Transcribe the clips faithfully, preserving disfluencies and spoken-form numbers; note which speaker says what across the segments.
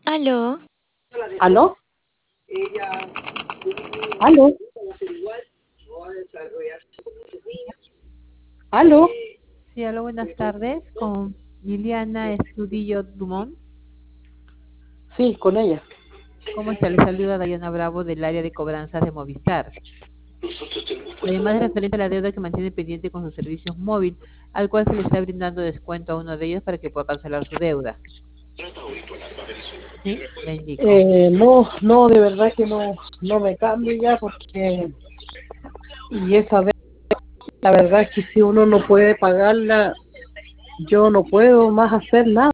Speaker 1: ¿Aló?
Speaker 2: ¿Aló? ¿Aló? ¿Aló?
Speaker 3: Sí, hola, buenas tardes, con Liliana Estudillo Dumont.
Speaker 2: Sí, con ella.
Speaker 3: ¿Cómo está? Le saluda Dayana Bravo del área de cobranzas de Movistar. La llamada es referente a la deuda que mantiene pendiente con sus servicios móvil, al cual se le está brindando descuento a uno de ellos para que pueda cancelar su deuda. ¿Sí? Le indico.
Speaker 2: Eh, no, no, de verdad que no, no me cambio ya porque, y esa vez, la verdad es que si uno no puede pagarla, yo no puedo más hacer nada.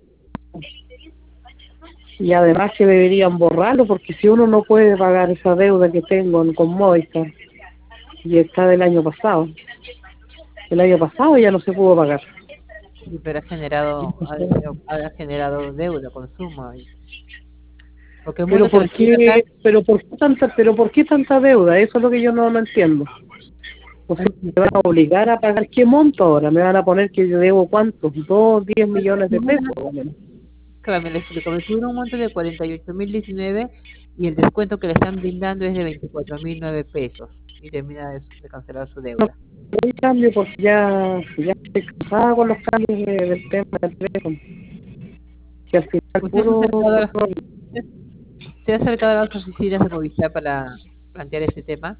Speaker 2: Y además que deberían borrarlo porque si uno no puede pagar esa deuda que tengo con Movistar, y está del año pasado, el año pasado ya no se pudo pagar.
Speaker 3: Sí, pero ha generado, ha,
Speaker 2: Entonces,
Speaker 3: ha generado deuda, consumo. y- Porque el monto
Speaker 2: pero
Speaker 3: que
Speaker 2: por
Speaker 3: recibe acá,
Speaker 2: qué, pero por qué tanta, pero por qué tanta deuda, eso es lo que yo no, no entiendo. O sea,
Speaker 3: es-
Speaker 2: me van a obligar a pagar qué monto ahora, me van a poner que yo debo cuántos, dos, diez millones de pesos. Bueno.
Speaker 3: claro, me le explico, me figura un monto de cuarenta y ocho mil diecinueve y el descuento que le están brindando es de veinticuatro mil nueve pesos y termina de, de cancelar su
Speaker 2: No
Speaker 3: deuda.
Speaker 2: hay cambio porque ya, ya estoy cansada con los cambios de- del tema del teléfono, que al final
Speaker 3: ¿Usted se ha
Speaker 2: puro,
Speaker 3: acercado a las,
Speaker 2: puro.
Speaker 3: se ha acercado a las oficinas de Movistar para plantear este tema?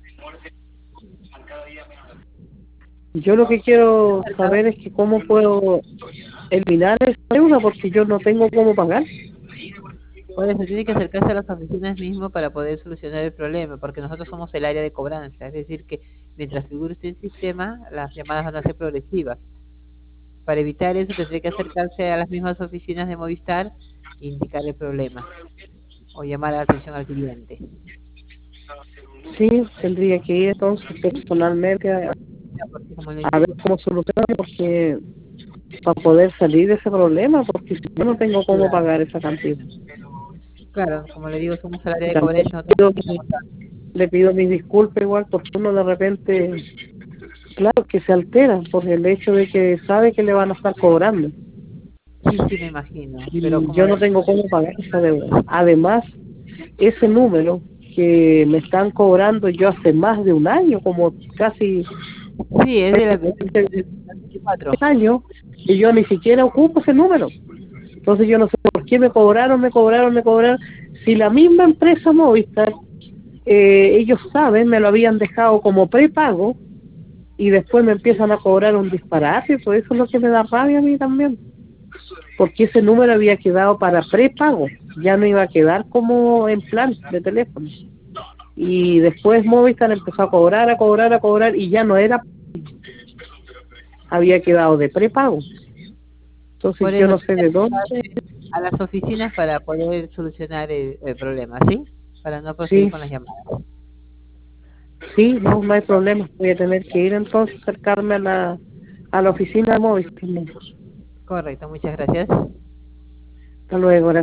Speaker 2: Yo lo que
Speaker 3: ¿Se ha
Speaker 2: quiero
Speaker 3: acercado?
Speaker 2: saber es que cómo puedo eliminar esa deuda porque yo no tengo cómo pagar.
Speaker 3: Por eso tiene que acercarse a las oficinas mismo para poder solucionar el problema, porque nosotros somos el área de cobranza, es decir, que mientras figure usted en el sistema, las llamadas van a ser progresivas. Para evitar eso, tendría que acercarse a las mismas oficinas de Movistar e indicar el problema o llamar a la atención al cliente.
Speaker 2: Sí, tendría que ir entonces personalmente a,
Speaker 3: Ya, porque como le
Speaker 2: a ver
Speaker 3: indico,
Speaker 2: cómo solucionar porque para poder salir de ese problema, porque si yo no tengo cómo
Speaker 3: claro,
Speaker 2: pagar esa cantidad.
Speaker 3: claro, como le digo, somos el área
Speaker 2: Y
Speaker 3: de
Speaker 2: también
Speaker 3: cobranza, nosotros
Speaker 2: pido mi-
Speaker 3: estamos a-
Speaker 2: le pido mis disculpas igual porque uno de repente, claro que se altera por el hecho de que sabe que le van a estar cobrando.
Speaker 3: sí, sí me imagino, pero
Speaker 2: Y
Speaker 3: como
Speaker 2: yo
Speaker 3: le
Speaker 2: no tengo cómo pagar esa deuda. Además, ese número que me están cobrando yo hace más de un año, como casi
Speaker 3: sí, es de la, de
Speaker 2: tres
Speaker 3: la veinticuatro.
Speaker 2: años, y yo ni siquiera ocupo ese número. Entonces yo no sé por qué me cobraron, me cobraron, me cobraron. Si la misma empresa Movistar, eh, ellos saben, me lo habían dejado como prepago y después me empiezan a cobrar un disparate, pues eso es lo que me da rabia a mí también. Porque ese número había quedado para prepago, ya no iba a quedar como en plan de teléfono. Y después Movistar empezó a cobrar, a cobrar, a cobrar y ya no era, había quedado de prepago. Entonces
Speaker 3: Por
Speaker 2: yo
Speaker 3: eso
Speaker 2: no sé
Speaker 3: tiene
Speaker 2: de
Speaker 3: que
Speaker 2: dónde.
Speaker 3: acercarse a las oficinas para poder solucionar el, el problema, ¿sí? Para no proseguir
Speaker 2: Sí,
Speaker 3: con las llamadas.
Speaker 2: sí, no, no hay problema. Voy a tener que ir entonces, acercarme a la, a la oficina de Movistar.
Speaker 3: Correcto, muchas gracias.
Speaker 2: Hasta luego, gracias.